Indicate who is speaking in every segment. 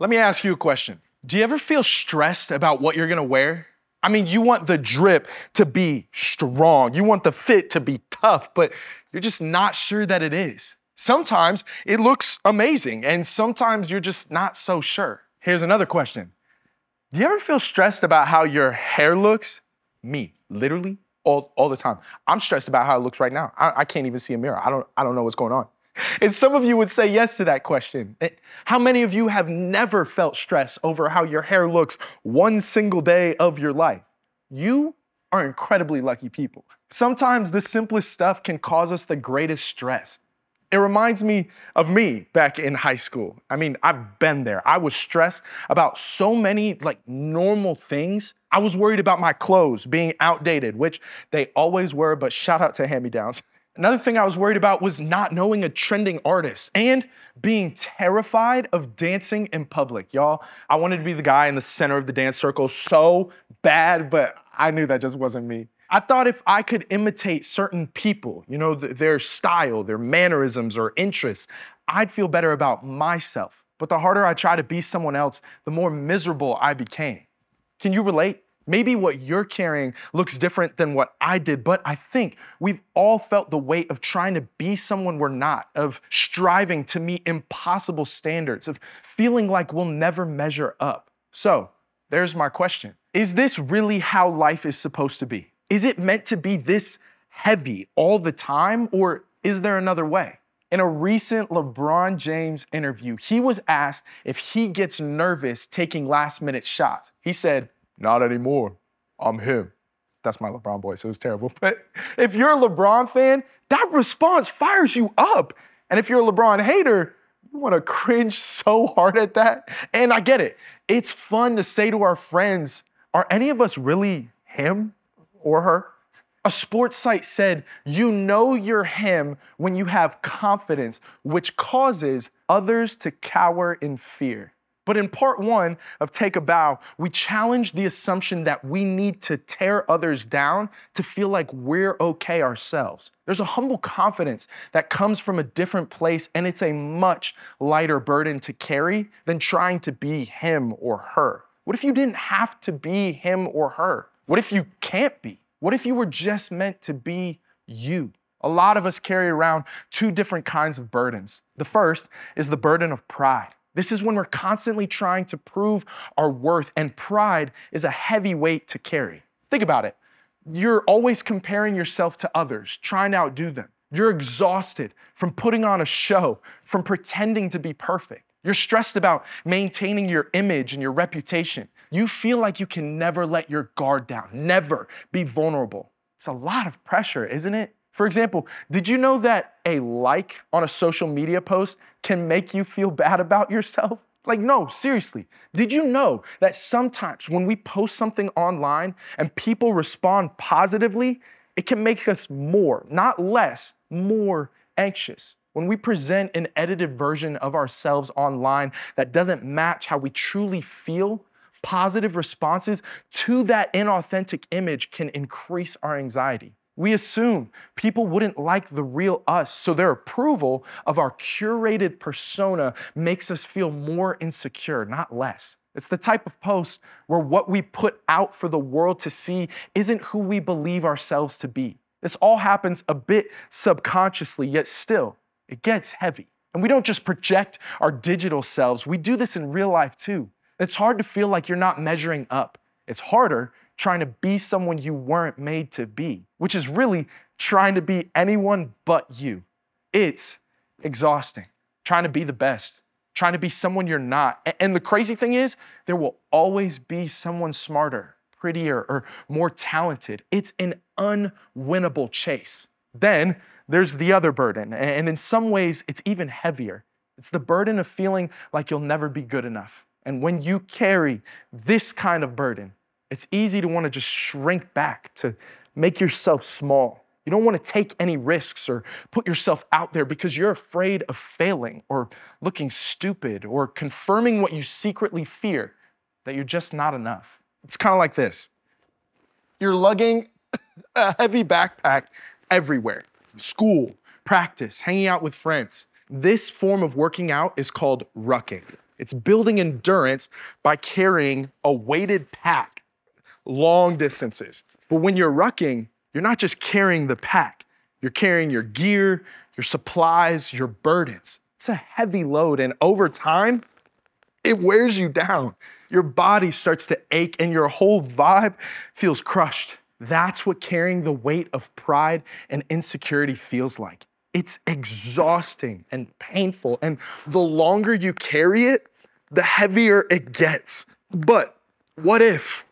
Speaker 1: Let me ask you a question. Do you ever feel stressed about what you're gonna wear? I mean, you want the drip to be strong, you want the fit to be tough, but you're just not sure that it is. Sometimes it looks amazing, and sometimes you're just not so sure. Here's another question. Do you ever feel stressed about how your hair looks? Me, literally, all the time. I'm stressed about how it looks right now. I can't even see a mirror. I don't know what's going on. And some of you would say yes to that question. How many of you have never felt stress over how your hair looks one single day of your life? You are incredibly lucky people. Sometimes the simplest stuff can cause us the greatest stress. It reminds me of me back in high school. I mean, I've been there. I was stressed about so many normal things. I was worried about my clothes being outdated, which they always were, but shout out to hand-me-downs. Another thing I was worried about was not knowing a trending artist and being terrified of dancing in public. Y'all, I wanted to be the guy in the center of the dance circle so bad, but I knew that just wasn't me. I thought if I could imitate certain people, their style, their mannerisms or interests, I'd feel better about myself. But the harder I tried to be someone else, the more miserable I became. Can you relate? Maybe what you're carrying looks different than what I did, but I think we've all felt the weight of trying to be someone we're not, of striving to meet impossible standards, of feeling like we'll never measure up. So, there's my question. Is this really how life is supposed to be? Is it meant to be this heavy all the time, or is there another way? In a recent LeBron James interview, he was asked if he gets nervous taking last-minute shots. He said, "Not anymore. I'm him." That's my LeBron voice. It was terrible. But if you're a LeBron fan, that response fires you up. And if you're a LeBron hater, you want to cringe so hard at that. And I get it. It's fun to say to our friends, are any of us really him or her? A sports site said, you know you're him when you have confidence, which causes others to cower in fear. But in part one of Take a Bow, we challenge the assumption that we need to tear others down to feel like we're okay ourselves. There's a humble confidence that comes from a different place, and it's a much lighter burden to carry than trying to be him or her. What if you didn't have to be him or her? What if you can't be? What if you were just meant to be you? A lot of us carry around two different kinds of burdens. The first is the burden of pride. This is when we're constantly trying to prove our worth, and pride is a heavy weight to carry. Think about it. You're always comparing yourself to others, trying to outdo them. You're exhausted from putting on a show, from pretending to be perfect. You're stressed about maintaining your image and your reputation. You feel like you can never let your guard down, never be vulnerable. It's a lot of pressure, isn't it? For example, did you know that a like on a social media post can make you feel bad about yourself? No, seriously. Did you know that sometimes when we post something online and people respond positively, it can make us more, not less, more anxious? When we present an edited version of ourselves online that doesn't match how we truly feel, positive responses to that inauthentic image can increase our anxiety. We assume people wouldn't like the real us, so their approval of our curated persona makes us feel more insecure, not less. It's the type of post where what we put out for the world to see isn't who we believe ourselves to be. This all happens a bit subconsciously, yet still, it gets heavy. And we don't just project our digital selves, we do this in real life too. It's hard to feel like you're not measuring up. It's harder trying to be someone you weren't made to be, which is really trying to be anyone but you. It's exhausting, trying to be the best, trying to be someone you're not. And the crazy thing is, there will always be someone smarter, prettier, or more talented. It's an unwinnable chase. Then there's the other burden, and in some ways, it's even heavier. It's the burden of feeling like you'll never be good enough. And when you carry this kind of burden, it's easy to want to just shrink back, to make yourself small. You don't want to take any risks or put yourself out there because you're afraid of failing or looking stupid or confirming what you secretly fear, that you're just not enough. It's kind of like this. You're lugging a heavy backpack everywhere. School, practice, hanging out with friends. This form of working out is called rucking. It's building endurance by carrying a weighted pack long distances. But when you're rucking, you're not just carrying the pack, you're carrying your gear, your supplies, your burdens. It's a heavy load, and over time, it wears you down. Your body starts to ache and your whole vibe feels crushed. That's what carrying the weight of pride and insecurity feels like. It's exhausting and painful, and the longer you carry it, the heavier it gets. But what if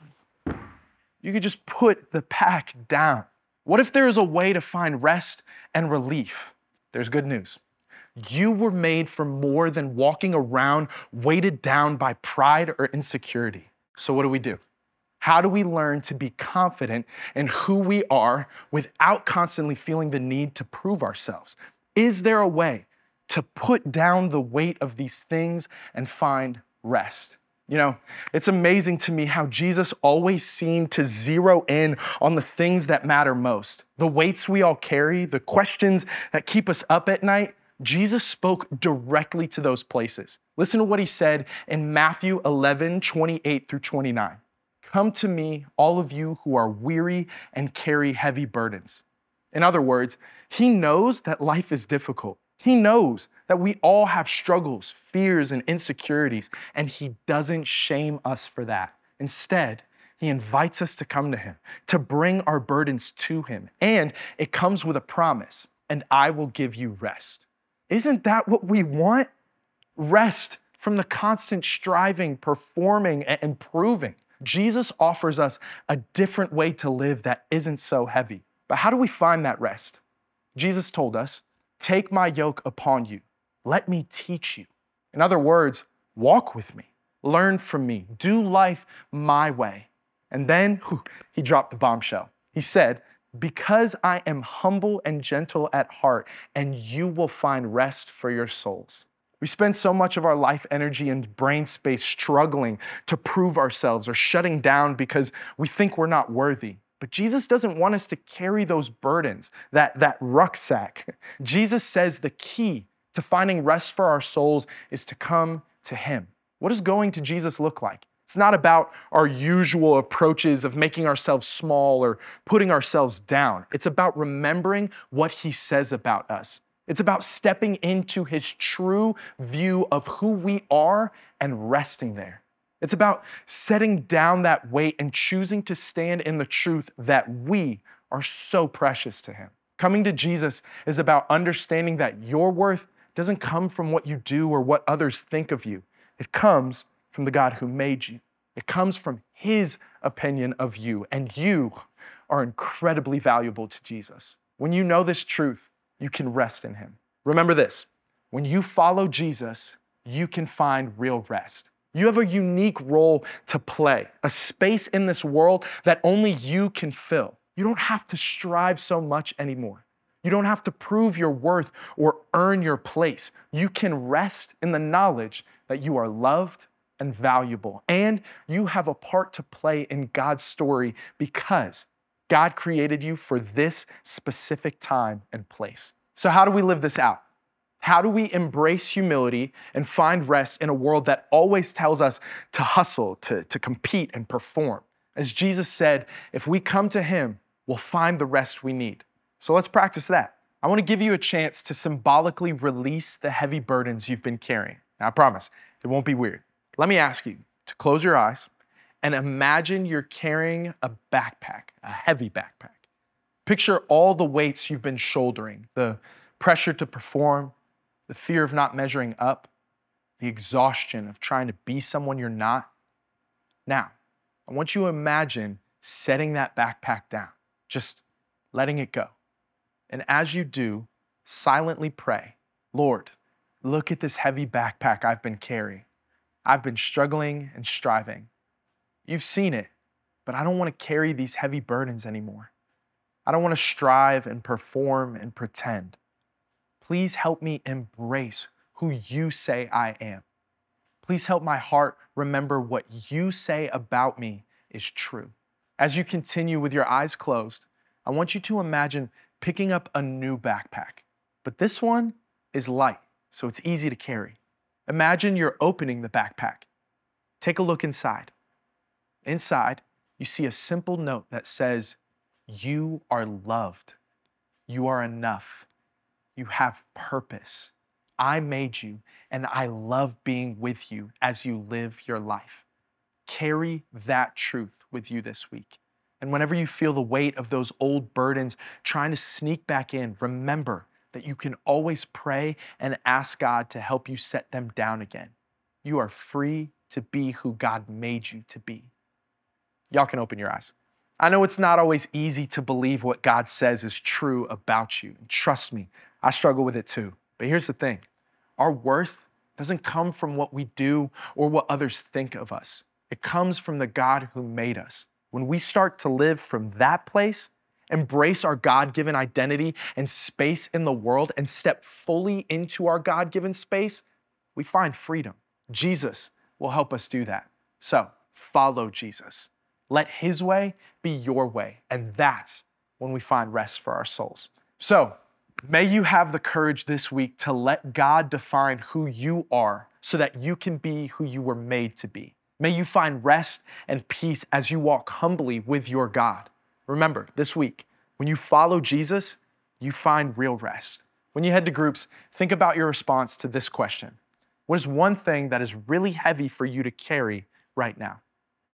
Speaker 1: you could just put the pack down? What if there is a way to find rest and relief? There's good news. You were made for more than walking around weighted down by pride or insecurity. So what do? How do we learn to be confident in who we are without constantly feeling the need to prove ourselves? Is there a way to put down the weight of these things and find rest? You know, it's amazing to me how Jesus always seemed to zero in on the things that matter most. The weights we all carry, the questions that keep us up at night, Jesus spoke directly to those places. Listen to what he said in Matthew 11:28 through 29. Come to me, all of you who are weary and carry heavy burdens. In other words, he knows that life is difficult. He knows that we all have struggles, fears, and insecurities, and he doesn't shame us for that. Instead, he invites us to come to him, to bring our burdens to him, and it comes with a promise, and I will give you rest. Isn't that what we want? Rest from the constant striving, performing, and proving. Jesus offers us a different way to live that isn't so heavy. But how do we find that rest? Jesus told us, take my yoke upon you. Let me teach you. In other words, walk with me, learn from me, do life my way. And then he dropped the bombshell. He said, because I am humble and gentle at heart, and you will find rest for your souls. We spend so much of our life energy and brain space struggling to prove ourselves or shutting down because we think we're not worthy. But Jesus doesn't want us to carry those burdens, that rucksack. Jesus says the key to finding rest for our souls is to come to him. What does going to Jesus look like? It's not about our usual approaches of making ourselves small or putting ourselves down. It's about remembering what he says about us. It's about stepping into his true view of who we are and resting there. It's about setting down that weight and choosing to stand in the truth that we are so precious to him. Coming to Jesus is about understanding that your worth doesn't come from what you do or what others think of you. It comes from the God who made you. It comes from his opinion of you, and you are incredibly valuable to Jesus. When you know this truth, you can rest in him. Remember this, when you follow Jesus, you can find real rest. You have a unique role to play, a space in this world that only you can fill. You don't have to strive so much anymore. You don't have to prove your worth or earn your place. You can rest in the knowledge that you are loved and valuable, and you have a part to play in God's story because God created you for this specific time and place. So how do we live this out? How do we embrace humility and find rest in a world that always tells us to hustle, to compete and perform? As Jesus said, if we come to him, we'll find the rest we need. So let's practice that. I want to give you a chance to symbolically release the heavy burdens you've been carrying. Now, I promise, it won't be weird. Let me ask you to close your eyes and imagine you're carrying a backpack, a heavy backpack. Picture all the weights you've been shouldering, the pressure to perform, the fear of not measuring up, the exhaustion of trying to be someone you're not. Now, I want you to imagine setting that backpack down, just letting it go. And as you do, silently pray, Lord, look at this heavy backpack I've been carrying. I've been struggling and striving. You've seen it, but I don't want to carry these heavy burdens anymore. I don't want to strive and perform and pretend. Please help me embrace who you say I am. Please help my heart remember what you say about me is true. As you continue with your eyes closed, I want you to imagine picking up a new backpack. But this one is light, so it's easy to carry. Imagine you're opening the backpack. Take a look inside. Inside, you see a simple note that says, "You are loved. You are enough. You have purpose. I made you, and I love being with you as you live your life." Carry that truth with you this week. And whenever you feel the weight of those old burdens trying to sneak back in, remember that you can always pray and ask God to help you set them down again. You are free to be who God made you to be. Y'all can open your eyes. I know it's not always easy to believe what God says is true about you. And trust me, I struggle with it too. But here's the thing, our worth doesn't come from what we do or what others think of us. It comes from the God who made us. When we start to live from that place, embrace our God-given identity and space in the world, and step fully into our God-given space, we find freedom. Jesus will help us do that. So follow Jesus. Let his way be your way. And that's when we find rest for our souls. So may you have the courage this week to let God define who you are so that you can be who you were made to be. May you find rest and peace as you walk humbly with your God. Remember, this week, when you follow Jesus, you find real rest. When you head to groups, think about your response to this question. What is one thing that is really heavy for you to carry right now?